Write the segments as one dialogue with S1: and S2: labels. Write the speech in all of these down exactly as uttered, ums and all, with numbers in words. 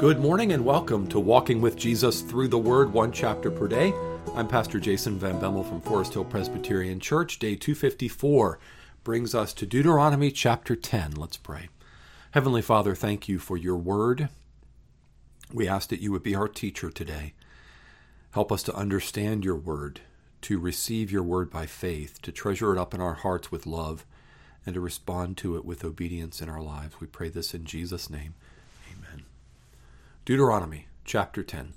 S1: Good morning and welcome to Walking with Jesus Through the Word, one chapter per day. I'm Pastor Jason Van Bemmel from Forest Hill Presbyterian Church. Day two fifty-four brings us to Deuteronomy chapter ten. Let's pray. Heavenly Father, thank you for your word. We ask that you would be our teacher today. Help us to understand your word, to receive your word by faith, to treasure it up in our hearts with love, and to respond to it with obedience in our lives. We pray this in Jesus' name. Amen. Deuteronomy chapter ten.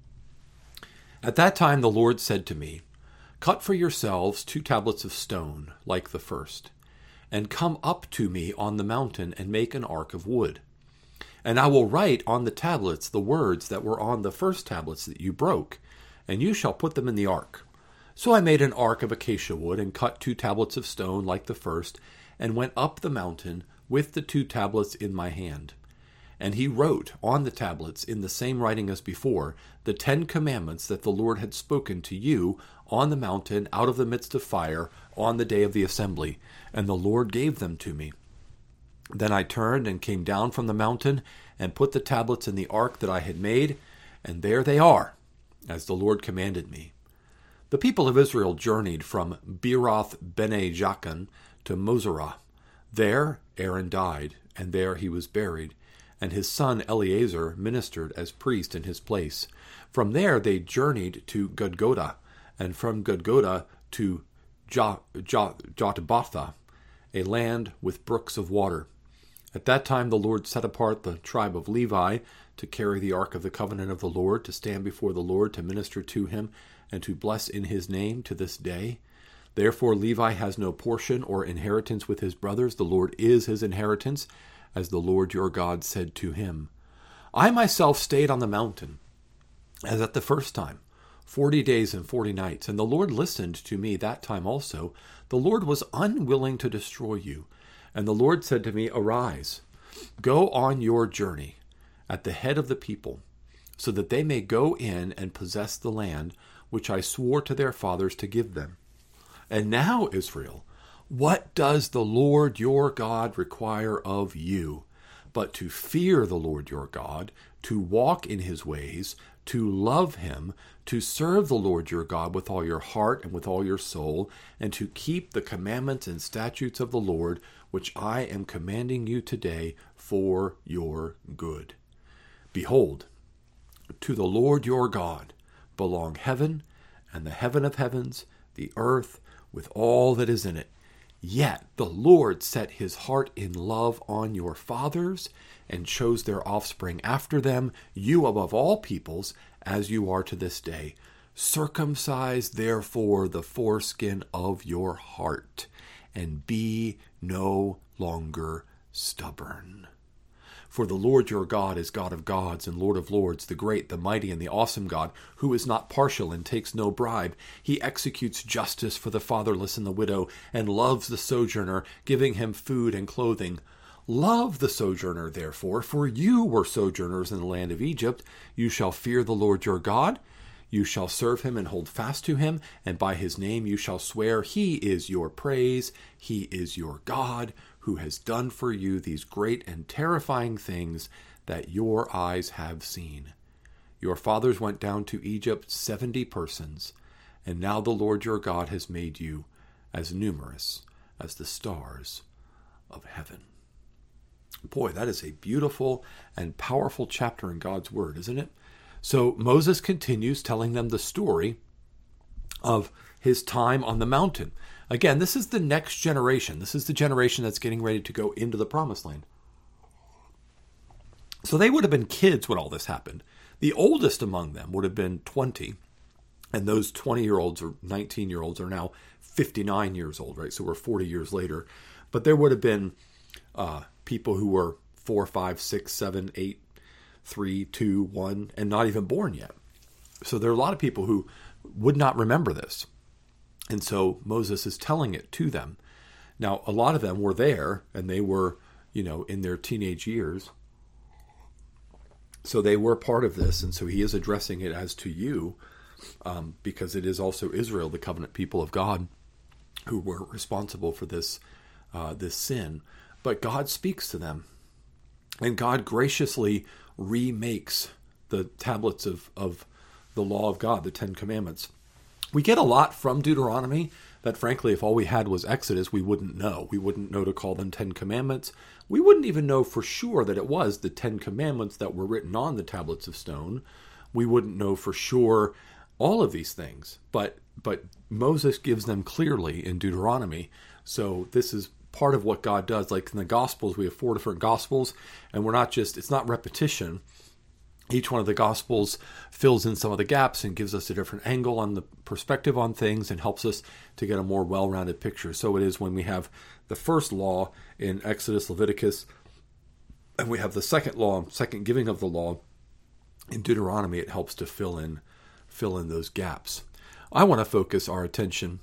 S1: At that time the Lord said to me, "Cut for yourselves two tablets of stone, like the first, and come up to me on the mountain and make an ark of wood. And I will write on the tablets the words that were on the first tablets that you broke, and you shall put them in the ark." So I made an ark of acacia wood and cut two tablets of stone like the first, and went up the mountain with the two tablets in my hand. And he wrote on the tablets in the same writing as before, the Ten Commandments that the Lord had spoken to you on the mountain out of the midst of fire on the day of the assembly. And the Lord gave them to me. Then I turned and came down from the mountain and put the tablets in the ark that I had made, and there they are, as the Lord commanded me. The people of Israel journeyed from Beeroth Bene Jaakan to Moserah. There Aaron died, and there he was buried, and his son Eleazar ministered as priest in his place. From there they journeyed to Gudgodah, and from Gudgodah to Jo- Jo- Jotbatha, a land with brooks of water. At that time the Lord set apart the tribe of Levi to carry the ark of the covenant of the Lord, to stand before the Lord, to minister to him, and to bless in his name to this day. Therefore Levi has no portion or inheritance with his brothers. The Lord is his inheritance, as the Lord your God said to him. I myself stayed on the mountain, as at the first time, forty days and forty nights, and the Lord listened to me that time also. The Lord was unwilling to destroy you. And the Lord said to me, Arise, go on your journey at the head of the people, so that they may go in and possess the land which I swore to their fathers to give them. And now, Israel, what does the Lord your God require of you, but to fear the Lord your God, to walk in his ways, to love him, to serve the Lord your God with all your heart and with all your soul, and to keep the commandments and statutes of the Lord, which I am commanding you today for your good. Behold, to the Lord your God belong heaven and the heaven of heavens, the earth with all that is in it. Yet the Lord set his heart in love on your fathers and chose their offspring after them, you above all peoples, as you are to this day. Circumcise therefore the foreskin of your heart, and be no longer stubborn. For the Lord your God is God of gods and Lord of lords, the great, the mighty, and the awesome God, who is not partial and takes no bribe. He executes justice for the fatherless and the widow, and loves the sojourner, giving him food and clothing. Love the sojourner, therefore, for you were sojourners in the land of Egypt. You shall fear the Lord your God. You shall serve him and hold fast to him, and by his name you shall swear. He is your praise. He is your God, who has done for you these great and terrifying things that your eyes have seen. Your fathers went down to Egypt, seventy persons, and now the Lord your God has made you as numerous as the stars of heaven. Boy, that is a beautiful and powerful chapter in God's Word, isn't it? So Moses continues telling them the story of his time on the mountain. Again, this is the next generation. This is the generation that's getting ready to go into the promised land. So they would have been kids when all this happened. The oldest among them would have been twenty, and those twenty-year-olds or nineteen-year-olds are now fifty-nine years old, right? So we're forty years later. But there would have been uh, people who were four, five, six, seven, eight, three, two, one, and not even born yet. So there are a lot of people who would not remember this. And so Moses is telling it to them. Now, a lot of them were there, and they were, you know, in their teenage years. So they were part of this, and so he is addressing it as to you, um, because it is also Israel, the covenant people of God, who were responsible for this uh, this sin. But God speaks to them, and God graciously remakes the tablets of, of the law of God, the Ten Commandments. We get a lot from Deuteronomy that, frankly, if all we had was Exodus, we wouldn't know. We wouldn't know to call them Ten Commandments. We wouldn't even know for sure that it was the Ten Commandments that were written on the tablets of stone. We wouldn't know for sure all of these things. But but Moses gives them clearly in Deuteronomy. So this is part of what God does. Like in the Gospels, we have four different Gospels, and we're not just, it's not repetition. Each one of the Gospels fills in some of the gaps and gives us a different angle on the perspective on things and helps us to get a more well-rounded picture. So it is when we have the first law in Exodus, Leviticus, and we have the second law, second giving of the law in Deuteronomy, it helps to fill in, fill in those gaps. I want to focus our attention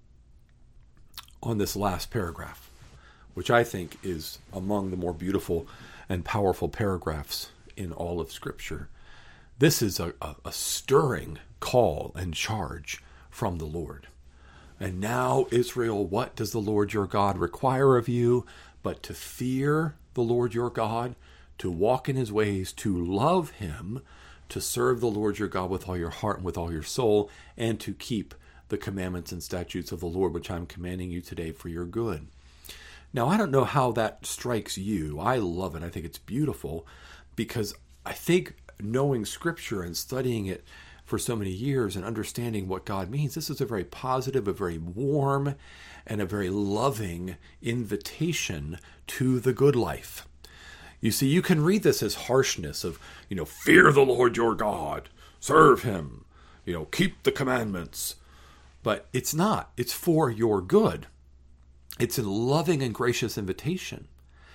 S1: on this last paragraph, which I think is among the more beautiful and powerful paragraphs in all of Scripture. This is a, a, a stirring call and charge from the Lord. And now, Israel, what does the Lord your God require of you but to fear the Lord your God, to walk in his ways, to love him, to serve the Lord your God with all your heart and with all your soul, and to keep the commandments and statutes of the Lord, which I'm commanding you today for your good. Now, I don't know how that strikes you. I love it. I think it's beautiful because I think knowing Scripture and studying it for so many years and understanding what God means, this is a very positive, a very warm, and a very loving invitation to the good life. You see, you can read this as harshness of, you know, fear the Lord your God, serve him, you know, keep the commandments. But it's not. It's for your good. It's a loving and gracious invitation.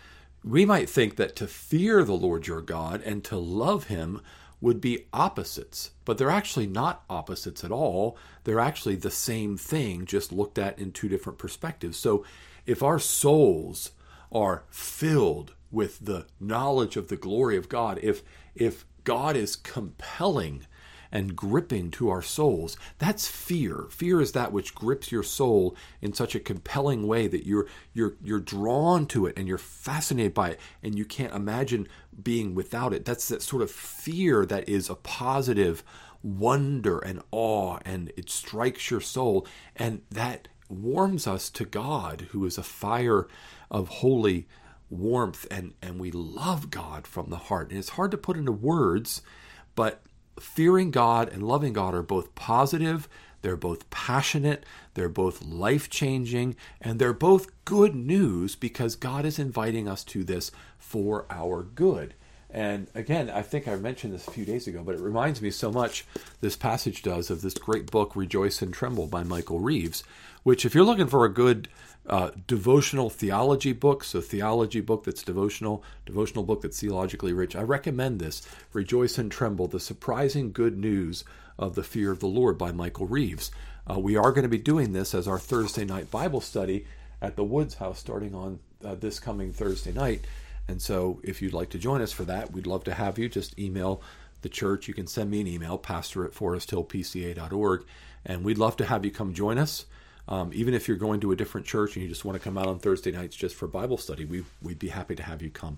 S1: We might think that to fear the Lord your God and to love him would be opposites, but they're actually not opposites at all. They're actually the same thing, just looked at in two different perspectives. So if our souls are filled with the knowledge of the glory of God, if if God is compelling and gripping to our souls, that's fear. Fear is that which grips your soul in such a compelling way that you're you're you're drawn to it and you're fascinated by it and you can't imagine being without it. That's that sort of fear that is a positive wonder and awe, and it strikes your soul, and that warms us to God, who is a fire of holy warmth, and and we love God from the heart. And it's hard to put into words, but fearing God and loving God are both positive, they're both passionate, they're both life-changing, and they're both good news because God is inviting us to this for our good. And again, I think I mentioned this a few days ago, but it reminds me so much, this passage does, of this great book, Rejoice and Tremble by Michael Reeves, which if you're looking for a good uh, devotional theology book, so theology book that's devotional, devotional book that's theologically rich, I recommend this, Rejoice and Tremble, The Surprising Good News of the Fear of the Lord by Michael Reeves. Uh, we are going to be doing this as our Thursday night Bible study at the Woods House starting on uh, this coming Thursday night. And so if you'd like to join us for that, we'd love to have you. Just email the church. You can send me an email, pastor at forest hill p c a dot org, and we'd love to have you come join us. Um, even if you're going to a different church and you just want to come out on Thursday nights just for Bible study, we, we'd be happy to have you come.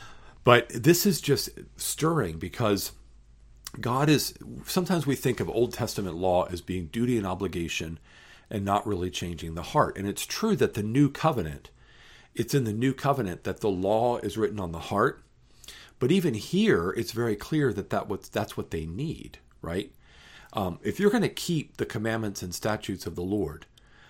S1: But this is just stirring because God is, sometimes we think of Old Testament law as being duty and obligation and not really changing the heart. And it's true that the new covenant, it's in the new covenant that the law is written on the heart. But even here, it's very clear that, that what, that's what they need, right? Um, if you're going to keep the commandments and statutes of the Lord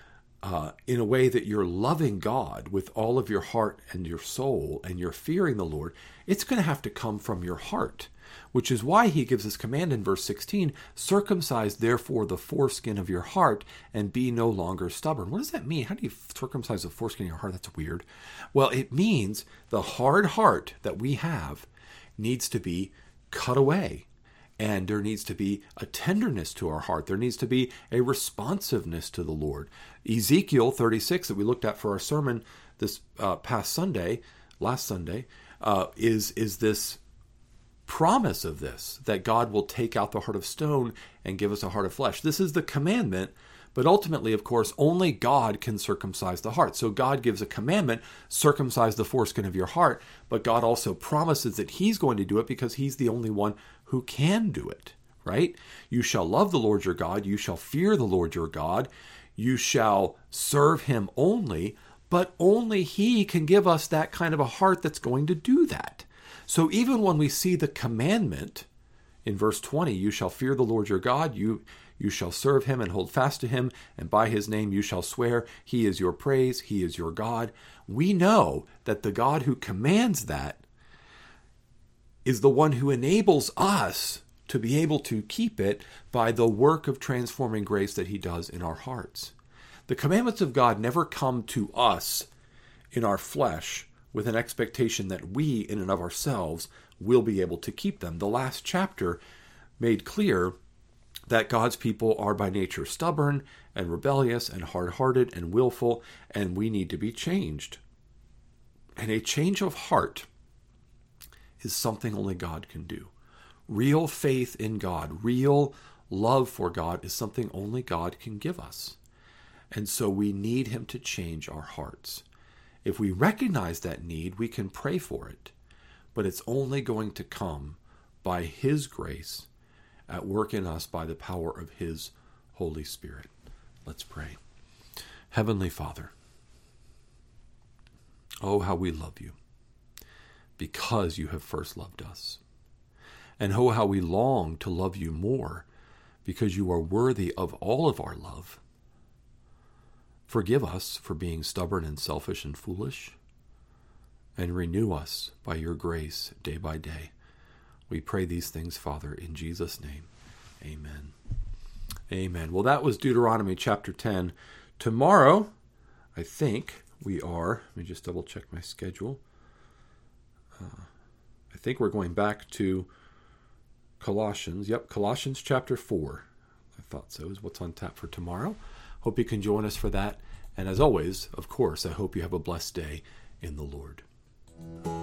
S1: uh, in a way that you're loving God with all of your heart and your soul and you're fearing the Lord, it's going to have to come from your heart, which is why he gives this command in verse sixteen, circumcise therefore the foreskin of your heart and be no longer stubborn. What does that mean? How do you circumcise the foreskin of your heart? That's weird. Well, it means the hard heart that we have needs to be cut away. And there needs to be a tenderness to our heart. There needs to be a responsiveness to the Lord. Ezekiel thirty-six that we looked at for our sermon this uh, past Sunday, last Sunday, uh, is, is this promise of this, that God will take out the heart of stone and give us a heart of flesh. This is the commandment, But ultimately, of course, only God can circumcise the heart. So God gives a commandment, circumcise the foreskin of your heart, but God also promises that he's going to do it because he's the only one who can do it, right? You shall love the Lord your God, you shall fear the Lord your God, you shall serve him only, but only he can give us that kind of a heart that's going to do that. So even when we see the commandment in verse twenty, you shall fear the Lord your God, you You shall serve him and hold fast to him, and by his name you shall swear. He is your praise. He is your God. We know that the God who commands that is the one who enables us to be able to keep it by the work of transforming grace that he does in our hearts. The commandments of God never come to us in our flesh with an expectation that we, in and of ourselves, will be able to keep them. The last chapter made clear that God's people are by nature stubborn and rebellious and hard-hearted and willful, and we need to be changed. And a change of heart is something only God can do. Real faith in God, real love for God is something only God can give us. And so we need him to change our hearts. If we recognize that need, we can pray for it. But it's only going to come by his grace at work in us by the power of his Holy Spirit. Let's pray. Heavenly Father, oh, how we love you because you have first loved us. And oh, how we long to love you more because you are worthy of all of our love. Forgive us for being stubborn and selfish and foolish, and renew us by your grace day by day. We pray these things, Father, in Jesus' name. Amen. Amen. Well, that was Deuteronomy chapter ten. Tomorrow, I think we are, let me just double check my schedule. Uh, I think we're going back to Colossians. Yep, Colossians chapter four. I thought so, is what's on tap for tomorrow. Hope you can join us for that. And as always, of course, I hope you have a blessed day in the Lord.